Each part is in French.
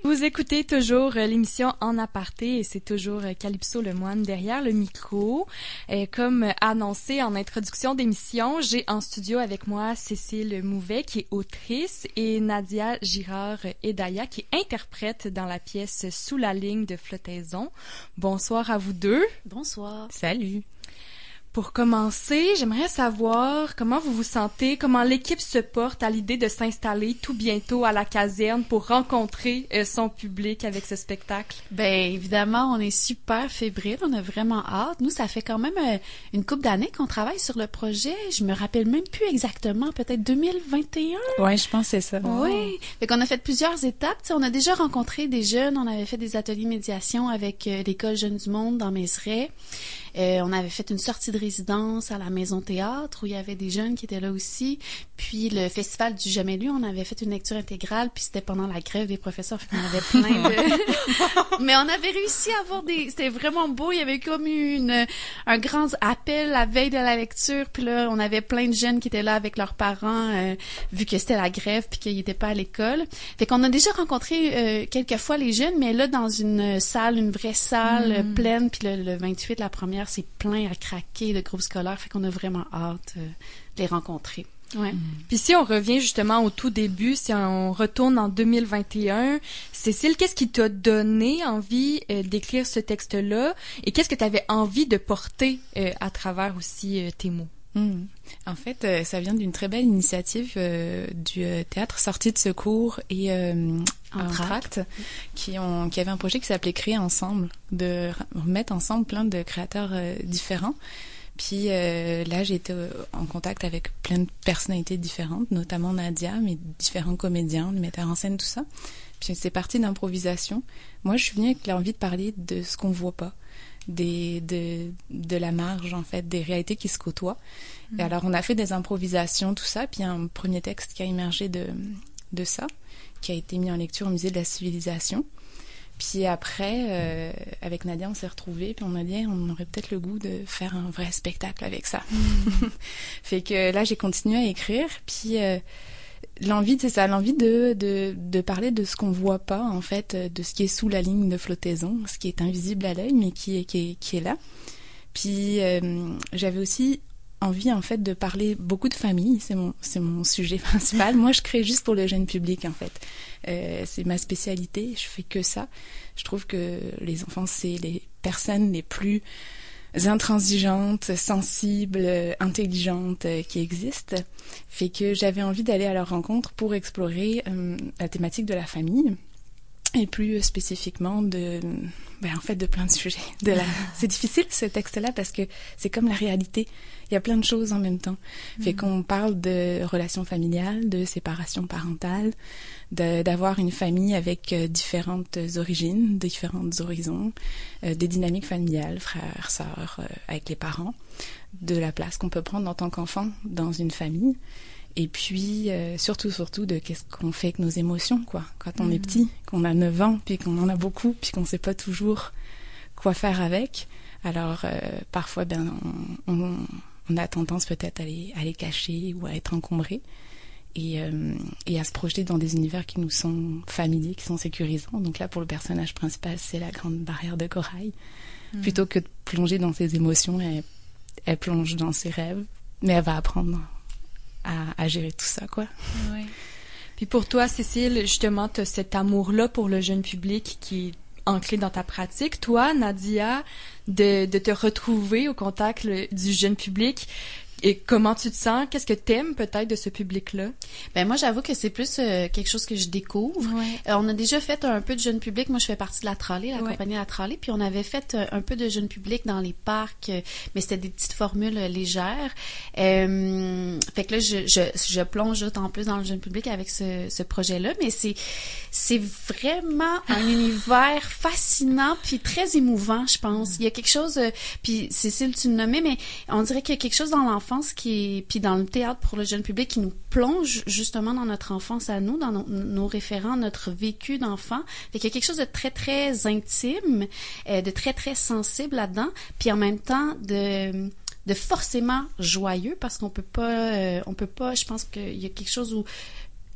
Vous écoutez toujours l'émission En aparté et c'est toujours Calypso Lemoine derrière le micro. Comme annoncé en introduction d'émission, j'ai en studio avec moi Cécile Mouvet qui est autrice et Nadia Girard-Edaya qui est interprète dans la pièce Sous la ligne de flottaison. Bonsoir à vous deux. Bonsoir. Salut. Pour commencer, j'aimerais savoir comment vous vous sentez, comment l'équipe se porte à l'idée de s'installer tout bientôt à la caserne pour rencontrer son public avec ce spectacle. Ben évidemment, on est super fébrile, on a vraiment hâte. Nous, ça fait quand même une couple d'années qu'on travaille sur le projet. Je me rappelle même plus exactement, peut-être 2021. Ouais, je pense que c'est ça. Oui. Fait qu'on a fait plusieurs étapes. T'sais, on a déjà rencontré des jeunes, on avait fait des ateliers médiation avec l'école Jeunes du Monde dans Mézeray. On avait fait une sortie de résidence à la Maison Théâtre où il y avait des jeunes qui étaient là aussi. Puis le Festival du Jamais Lu, on avait fait une lecture intégrale, puis c'était pendant la grève des professeurs, fait qu'on avait plein de... Mais on avait réussi à avoir des... C'était vraiment beau, il y avait comme eu un grand appel la veille de la lecture, puis là, on avait plein de jeunes qui étaient là avec leurs parents, vu que c'était la grève, puis qu'ils n'étaient pas à l'école. Fait qu'on a déjà rencontré quelques fois les jeunes, mais là, dans une salle, une vraie salle pleine, puis le 28, la première, c'est plein à craquer de groupes scolaires, fait qu'on a vraiment hâte de les rencontrer. Ouais. Puis si on revient justement au tout début, si on retourne en 2021, Cécile, qu'est-ce qui t'a donné envie d'écrire ce texte-là et qu'est-ce que tu avais envie de porter à travers aussi tes mots? En fait, ça vient d'une très belle initiative du théâtre Sortie de secours et Entracte qui avait un projet qui s'appelait Créer ensemble, de remettre ensemble plein de créateurs différents. Puis là, j'ai été en contact avec plein de personnalités différentes, notamment Nadia, mais différents comédiens, des metteurs en scène, tout ça. Puis c'est parti d'improvisation. Moi, je suis venue avec l'envie de parler de ce qu'on voit pas, de la marge, en fait, des réalités qui se côtoient. Et alors, on a fait des improvisations, tout ça, puis il y a un premier texte qui a émergé de ça, qui a été mis en lecture au Musée de la Civilisation. Puis après, avec Nadia, on s'est retrouvés, puis on a dit, on aurait peut-être le goût de faire un vrai spectacle avec ça. Fait que là, j'ai continué à écrire, puis l'envie, c'est ça, l'envie de parler de ce qu'on voit pas, en fait, de ce qui est sous la ligne de flottaison, ce qui est invisible à l'œil, mais qui est là. Puis j'avais aussi envie, en fait, de parler beaucoup de famille, c'est mon sujet principal. Moi, je crée juste pour le jeune public, en fait. C'est ma spécialité, je fais que ça. Je trouve que les enfants, c'est les personnes les plus intransigeantes, sensibles, intelligentes qui existent. Fait que j'avais envie d'aller à leur rencontre pour explorer la thématique de la famille et plus spécifiquement de plein de sujets. C'est difficile ce texte-là parce que c'est comme la réalité. Il y a plein de choses en même temps. Fait qu'on parle de relations familiales, de séparation parentale, d'avoir une famille avec différentes origines, différents horizons, des dynamiques familiales, frères, sœurs, avec les parents, de la place qu'on peut prendre en tant qu'enfant dans une famille. Et puis, surtout, de qu'est-ce qu'on fait avec nos émotions, quoi. Quand on est petit, qu'on a 9 ans, puis qu'on en a beaucoup, puis qu'on sait pas toujours quoi faire avec. Alors, parfois, on a tendance peut-être à les cacher ou à être encombrés et à se projeter dans des univers qui nous sont familiers, qui sont sécurisants. Donc là, pour le personnage principal, c'est la grande barrière de corail. Plutôt que de plonger dans ses émotions, elle plonge dans ses rêves, mais elle va apprendre à gérer tout ça, quoi. Ouais. Puis pour toi, Cécile, justement, tu as cet amour-là pour le jeune public qui est ancré dans ta pratique. Toi, Nadia, de te retrouver au contact du jeune public, et comment tu te sens? Qu'est-ce que t'aimes peut-être de ce public-là? Ben moi, j'avoue que c'est plus quelque chose que je découvre. Ouais. On a déjà fait un peu de jeune public. Moi, je fais partie de la Tralée, la compagnie La Tralée, puis on avait fait un peu de jeune public dans les parcs, mais c'était des petites formules légères. Fait que là, je plonge d'autant plus dans le jeune public avec ce projet-là, mais c'est vraiment un univers fascinant puis très émouvant, je pense. Il y a quelque chose, puis Cécile, tu le nommais, mais on dirait qu'il y a quelque chose dans l'enfance puis dans le théâtre pour le jeune public qui nous plonge justement dans notre enfance à nous, dans nos référents, notre vécu d'enfant. Fait qu'il y a quelque chose de très, très intime, de très, très sensible là-dedans, puis en même temps de forcément joyeux parce qu'on peut pas, je pense qu'il y a quelque chose où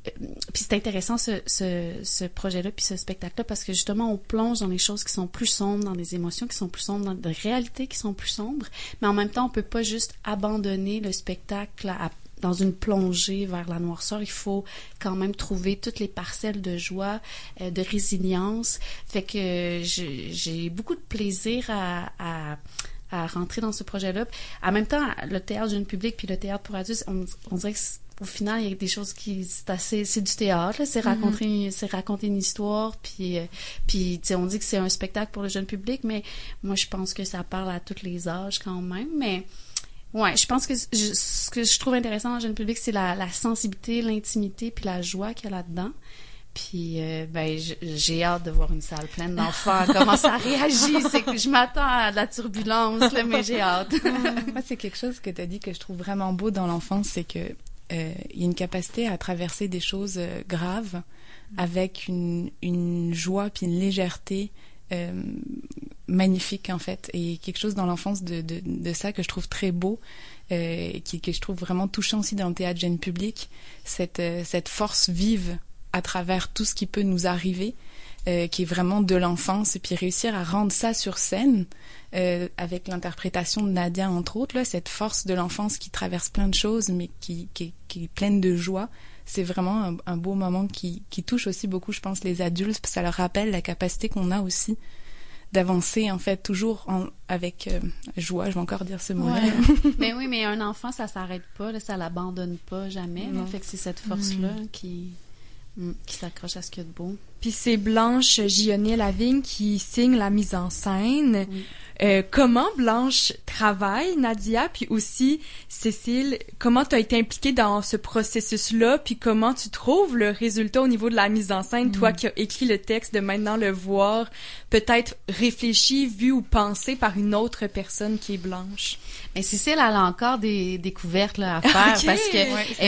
puis c'est intéressant ce projet-là puis ce spectacle-là parce que justement on plonge dans les choses qui sont plus sombres, dans des émotions qui sont plus sombres, dans des réalités qui sont plus sombres, mais en même temps on peut pas juste abandonner le spectacle dans une plongée vers la noirceur. Il faut quand même trouver toutes les parcelles de joie, de résilience. Fait que j'ai beaucoup de plaisir à rentrer dans ce projet-là. En même temps, le théâtre jeune public puis le théâtre pour adultes, on dirait que au final, il y a des choses c'est du théâtre, là, c'est raconter une histoire, puis tu sais, on dit que c'est un spectacle pour le jeune public, mais moi, je pense que ça parle à tous les âges quand même, mais ouais, je pense que ce que je trouve intéressant dans le jeune public, c'est la sensibilité, l'intimité, puis la joie qu'il y a là-dedans. Puis, j'ai hâte de voir une salle pleine d'enfants, comment ça réagit. C'est que je m'attends à de la turbulence, là, mais j'ai hâte. Moi, c'est quelque chose que tu as dit que je trouve vraiment beau dans l'enfance, c'est que il y a une capacité à traverser des choses graves avec une joie puis une légèreté magnifique en fait, et quelque chose dans l'enfance de ça que je trouve très beau, que je trouve vraiment touchant aussi dans le théâtre jeune public, cette force vive à travers tout ce qui peut nous arriver, qui est vraiment de l'enfance, et puis réussir à rendre ça sur scène avec l'interprétation de Nadia entre autres, là, cette force de l'enfance qui traverse plein de choses mais qui est pleine de joie. C'est vraiment un beau moment qui touche aussi beaucoup, je pense, les adultes, parce que ça leur rappelle la capacité qu'on a aussi d'avancer, en fait, toujours avec joie, je vais encore dire ce mot-là. Ouais. Mais oui, mais un enfant, ça s'arrête pas, là, ça l'abandonne pas jamais. Là, fait que c'est cette force-là qui s'accroche à ce qu'il y a de beau. Puis c'est Blanche Gionnet-Lavigne qui signe la mise en scène. Oui. Comment Blanche travaille, Nadia, puis aussi Cécile, comment tu as été impliquée dans ce processus-là, puis comment tu trouves le résultat au niveau de la mise en scène, toi qui as écrit le texte, de maintenant le voir, peut-être réfléchi, vu ou pensé par une autre personne qui est Blanche? Mais Cécile, elle a encore des découvertes là, à faire Okay. parce que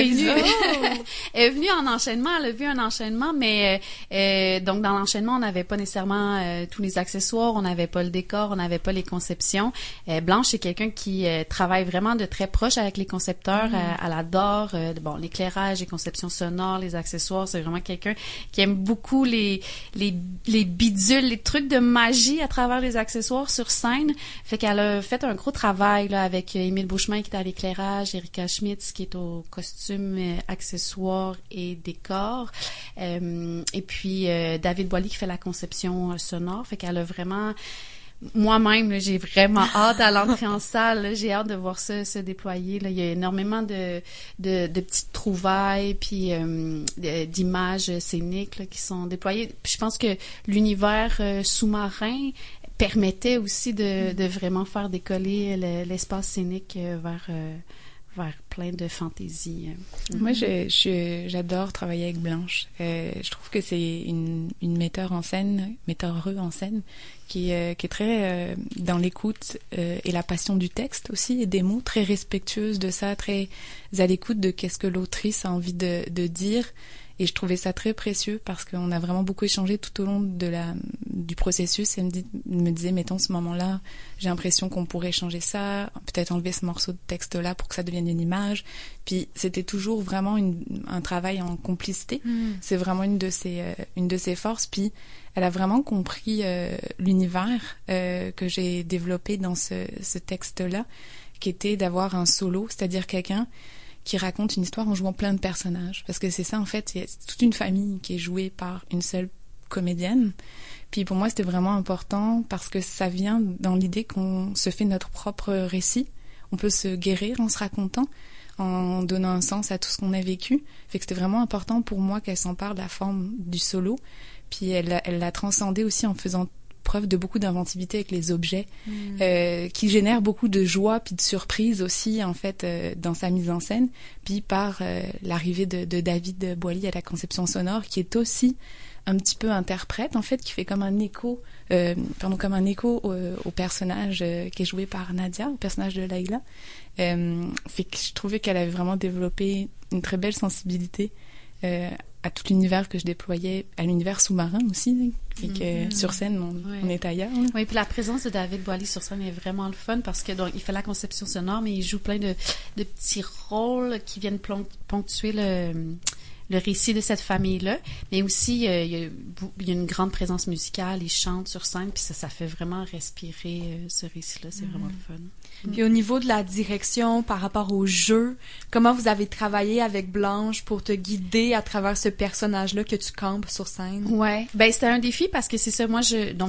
elle est venue en enchaînement, elle a vu un enchaînement, mais donc dans l'enchaînement, on n'avait pas nécessairement tous les accessoires, on n'avait pas le décor, on n'avait pas les conceptions. Blanche, c'est quelqu'un qui travaille vraiment de très proche avec les concepteurs. Elle adore l'éclairage, les conceptions sonores, les accessoires. C'est vraiment quelqu'un qui aime beaucoup les bidules, les trucs de magie à travers les accessoires sur scène. Fait qu'elle a fait un gros travail là avec Émile Beauchemin qui est à l'éclairage, Erika Schmitz qui est au costume, accessoires et décor. Et puis David Boily qui fait la conception sonore. Fait qu'elle a vraiment... Moi-même, là, j'ai vraiment hâte à l'entrée en salle. Là, j'ai hâte de voir ça se déployer. Là. Il y a énormément de petites trouvailles puis d'images scéniques là, qui sont déployées. Puis je pense que l'univers sous-marin permettait aussi de vraiment faire décoller l'espace scénique vers plein de fantaisie. Moi, j'adore travailler avec Blanche. Je trouve que c'est une metteuse en scène qui est très dans l'écoute et la passion du texte aussi, et des mots, très respectueuse de ça, très à l'écoute de qu'est-ce que l'autrice a envie de dire. Et je trouvais ça très précieux parce qu'on a vraiment beaucoup échangé tout au long du processus. Elle me disait, mettons, ce moment-là, j'ai l'impression qu'on pourrait changer ça, peut-être enlever ce morceau de texte-là pour que ça devienne une image. Puis c'était toujours vraiment un travail en complicité. C'est vraiment une de ses forces. Puis elle a vraiment compris l'univers que j'ai développé dans ce texte-là, qui était d'avoir un solo, c'est-à-dire quelqu'un qui raconte une histoire en jouant plein de personnages. Parce que c'est ça, en fait, c'est toute une famille qui est jouée par une seule comédienne. Puis pour moi, c'était vraiment important parce que ça vient dans l'idée qu'on se fait notre propre récit. On peut se guérir en se racontant, en donnant un sens à tout ce qu'on a vécu. Fait que c'était vraiment important pour moi qu'elle s'empare de la forme du solo. Puis elle l'a transcendé aussi en faisant preuve de beaucoup d'inventivité avec les objets, qui génèrent beaucoup de joie puis de surprise aussi, en fait, dans sa mise en scène. Puis par l'arrivée de David Boily à la conception sonore, qui est aussi un petit peu interprète, en fait, qui fait comme un écho, au personnage qui est joué par Nadia, au personnage de Laïla. Fait que je trouvais qu'elle avait vraiment développé une très belle sensibilité à tout l'univers que je déployais, à l'univers sous-marin aussi. Fait que sur scène, on est ailleurs. Hein. Oui, puis la présence de David Boily sur scène est vraiment le fun parce que donc il fait la conception sonore, mais il joue plein de petits rôles qui viennent ponctuer le récit de cette famille-là, mais aussi il y a une grande présence musicale, ils chantent sur scène, puis ça fait vraiment respirer ce récit-là, c'est vraiment le fun. Puis au niveau de la direction par rapport au jeu, comment vous avez travaillé avec Blanche pour te guider à travers ce personnage-là que tu campes sur scène? Ouais, ben c'était un défi parce que c'est ça, moi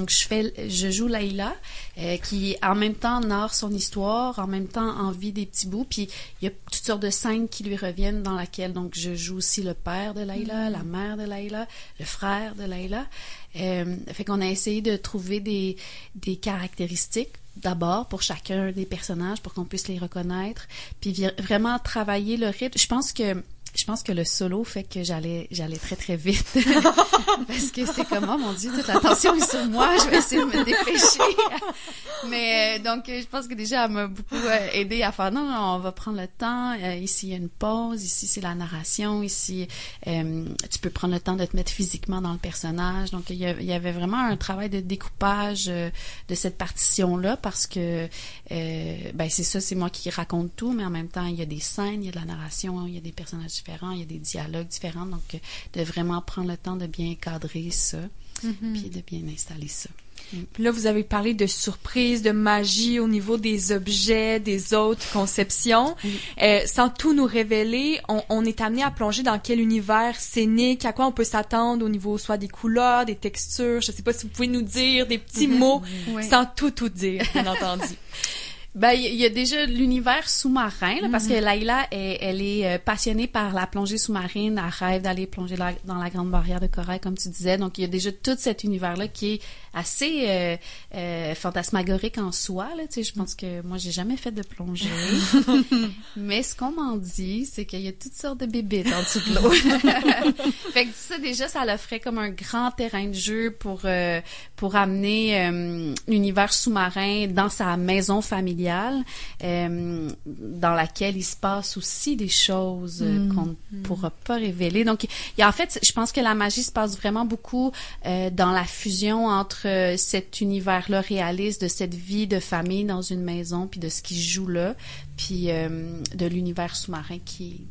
je joue Layla, qui en même temps narre son histoire, en même temps en vit des petits bouts, puis il y a toutes sortes de scènes qui lui reviennent dans laquelle donc je joue aussi le père de Layla, la mère de Layla, le frère de Layla. Fait qu'on a essayé de trouver des caractéristiques d'abord pour chacun des personnages pour qu'on puisse les reconnaître, puis vraiment travailler le rythme. Je pense que le solo fait que j'allais très très vite parce que c'est comme oh mon Dieu, toute l'attention est sur moi, je vais essayer de me dépêcher. Mais donc je pense que déjà elle m'a beaucoup aidé à faire non, on va prendre le temps, ici il y a une pause, ici c'est la narration, ici tu peux prendre le temps de te mettre physiquement dans le personnage. Donc il y avait vraiment un travail de découpage de cette partition là parce que ben c'est ça, c'est moi qui raconte tout, mais en même temps il y a des scènes, il y a de la narration, il y a des personnages différents, il y a des dialogues différents, donc de vraiment prendre le temps de bien cadrer ça, puis de bien installer ça. Puis là, vous avez parlé de surprise, de magie au niveau des objets, des autres conceptions. Sans tout nous révéler, on est amené à plonger dans quel univers scénique, à quoi on peut s'attendre au niveau soit des couleurs, des textures. Je sais pas si vous pouvez nous dire des petits mots, sans tout dire, bien entendu. Ben, il y a déjà l'univers sous-marin, là, parce que Layla, elle est passionnée par la plongée sous-marine, elle rêve d'aller plonger dans la Grande Barrière de Corail, comme tu disais. Donc, il y a déjà tout cet univers-là qui est assez fantasmagorique en soi, là. Tu sais, je pense que moi, j'ai jamais fait de plongée. Mais ce qu'on m'en dit, c'est qu'il y a toutes sortes de bébites en dessous de l'eau. Fait que ça, déjà, ça l'offrait comme un grand terrain de jeu pour amener l'univers sous-marin dans sa maison familiale. Dans laquelle il se passe aussi des choses qu'on ne pourra pas révéler. Donc, en fait, je pense que la magie se passe vraiment beaucoup dans la fusion entre cet univers-là réaliste, de cette vie de famille dans une maison, puis de ce qui se joue là, puis de l'univers sous-marin qui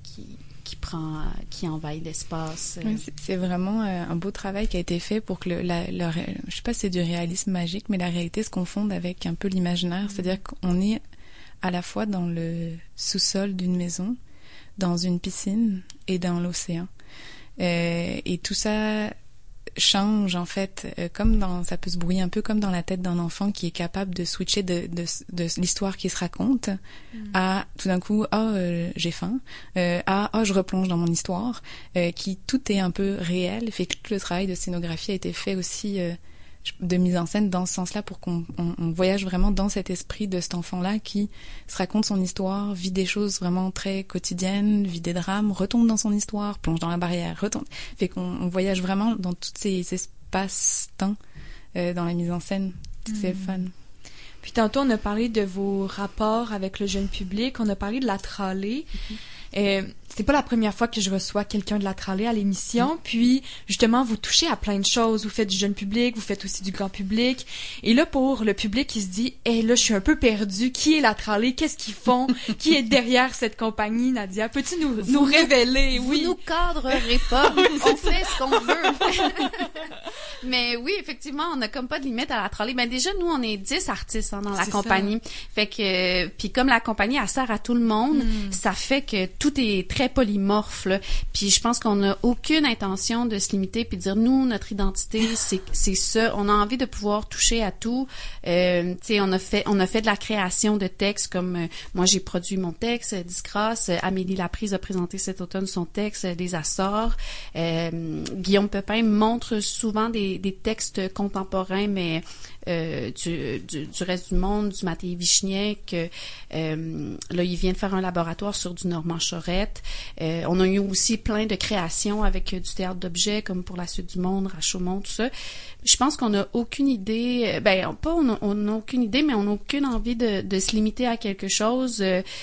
envahit l'espace. Oui, c'est vraiment un beau travail qui a été fait pour que je sais pas si c'est du réalisme magique, mais la réalité se confonde avec un peu l'imaginaire. C'est-à-dire qu'on est à la fois dans le sous-sol d'une maison, dans une piscine et dans l'océan. Et tout ça change en fait, ça peut se brouiller un peu comme dans la tête d'un enfant qui est capable de switcher de l'histoire qui se raconte à tout d'un coup j'ai faim, je replonge dans mon histoire, qui tout est un peu réel, fait que tout le travail de scénographie a été fait aussi de mise en scène dans ce sens-là pour qu'on voyage vraiment dans cet esprit de cet enfant-là qui se raconte son histoire, vit des choses vraiment très quotidiennes, vit des drames, retombe dans son histoire, plonge dans la barrière, retombe. Fait qu'on voyage vraiment dans tous ces espaces-temps dans la mise en scène. C'est fun. Puis tantôt, on a parlé de vos rapports avec le jeune public, on a parlé de la trallée. C'est pas la première fois que je reçois quelqu'un de la trallée à l'émission, puis justement vous touchez à plein de choses, vous faites du jeune public, vous faites aussi du grand public, et là pour le public qui se dit là je suis un peu perdu, qui est la trallée, qu'est-ce qu'ils font, qui est derrière cette compagnie, Nadia, peux-tu nous révéler? Vous nous cadrerez pas, on fait ce qu'on veut. Mais oui, effectivement, on n'a comme pas de limite à la trallée. Ben déjà nous on est 10 artistes dans la compagnie, fait que puis comme la compagnie elle sert à tout le monde, ça fait que tout est très polymorphe là. Puis je pense qu'on n'a aucune intention de se limiter puis de dire nous notre identité c'est ça. On a envie de pouvoir toucher à tout. Tu sais on a fait de la création de textes comme moi j'ai produit mon texte Disgrâce, Amélie Laprise a présenté cet automne son texte Les Açores. Guillaume Pepin montre souvent des textes contemporains mais du reste du monde, du Mathieu Vichniac. Là, il vient de faire un laboratoire sur du Normand Chorette. On a eu aussi plein de créations avec du théâtre d'objets, comme pour la Suite du Monde, Rashomon, tout ça. Je pense qu'on n'a aucune idée, on n'a aucune idée, mais on n'a aucune envie de se limiter à quelque chose.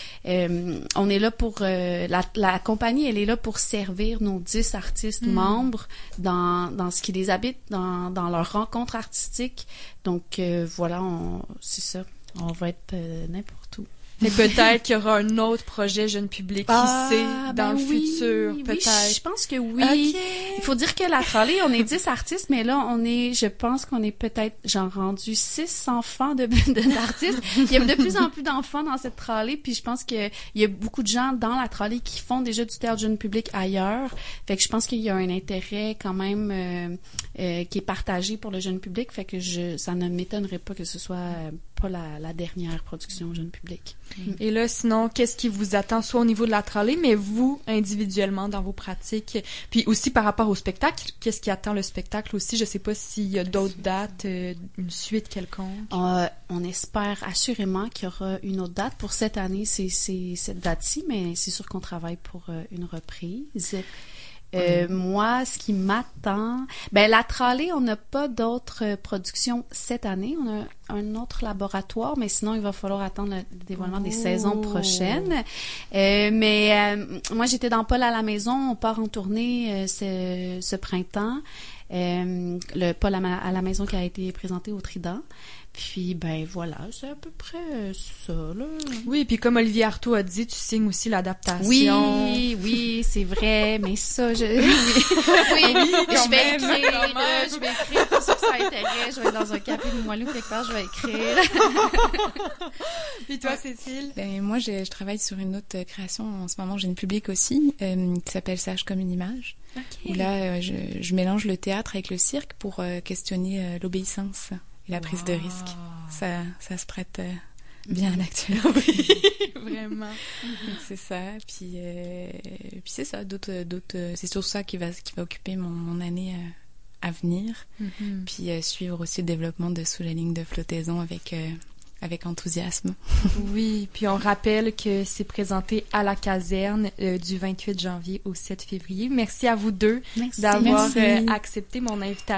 On est là pour, la compagnie, elle est là pour servir nos 10 artistes membres dans ce qui les habite, dans leur rencontre artistique. Donc, voilà, c'est ça. On va être n'importe où. Et peut-être qu'il y aura un autre projet jeune public, qui sait, dans le futur, peut-être. Oui, je pense que oui. Okay. Il faut dire que la trolley, on est 10 artistes, mais là, je pense qu'on est peut-être, rendu 6 enfants d'artistes. Il y a de plus en plus d'enfants dans cette trolley, puis je pense qu'il y a beaucoup de gens dans la trolley qui font déjà du théâtre jeune public ailleurs. Fait que je pense qu'il y a un intérêt quand même qui est partagé pour le jeune public. Fait que ça ne m'étonnerait pas que ce soit pas la dernière production jeune public. Et là, sinon, qu'est-ce qui vous attend, soit au niveau de la trolley, mais vous, individuellement, dans vos pratiques, puis aussi par rapport au spectacle, qu'est-ce qui attend le spectacle aussi? Je sais pas s'il y a d'autres dates, une suite quelconque. On espère assurément qu'il y aura une autre date. Pour cette année, c'est cette date-ci, mais c'est sûr qu'on travaille pour une reprise. Moi, ce qui m'attend... la trolley, on n'a pas d'autres productions cette année. On a un autre laboratoire, mais sinon, il va falloir attendre le dévoilement des saisons prochaines. Moi, j'étais dans Paul à la maison. On part en tournée ce printemps. Le Paul à la maison qui a été présenté au Trident. Puis, voilà, c'est à peu près ça, là. Oui, puis comme Olivier Artaud a dit, tu signes aussi l'adaptation. Oui, c'est vrai, mais ça, je vais écrire, pour ceux que ça intéresse, je vais être dans un café de Moilou quelque part, je vais écrire. Puis toi, Cécile? Moi, je travaille sur une autre création en ce moment, jeune public aussi, qui s'appelle Sage comme une image. Okay. Où là, je mélange le théâtre avec le cirque pour questionner l'obéissance. Et la prise de risque, ça se prête bien à l'actualité. Oui, vraiment. C'est ça. Puis c'est ça. C'est surtout ça qui va occuper mon année à venir. Mm-hmm. Puis suivre aussi le développement de Sous la ligne de flottaison avec enthousiasme. Oui, puis on rappelle que c'est présenté à la caserne du 28 janvier au 7 février. Merci à vous deux d'avoir accepté mon invitation.